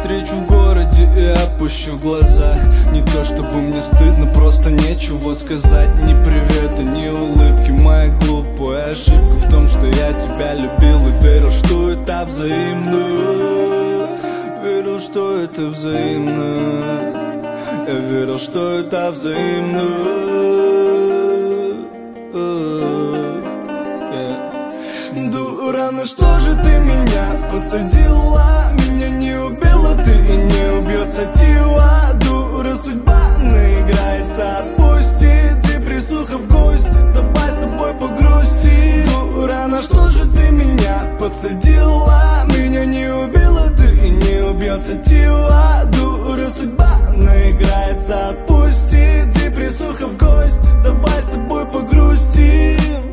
встречу в городе и опущу глаза. Не то чтобы мне стыдно, просто нечего сказать. Ни привета, ни улыбки, моя глупая ошибка в том, что я тебя любил и верил, что это взаимно. Верил, что это взаимно. Я верил, что это взаимно. Дура, на что же ты меня подсадила? Меня не убила ты и не убьет сатива. Дура, судьба наиграется, отпусти. Депрессуха в гости, давай с тобой погрусти. Дура, на что же ты меня подсадила? Меня не убила ты и не убьет сатива. Дура, судьба наиграется, отпусти. Депрессуха в гости, давай с тобой погрустим.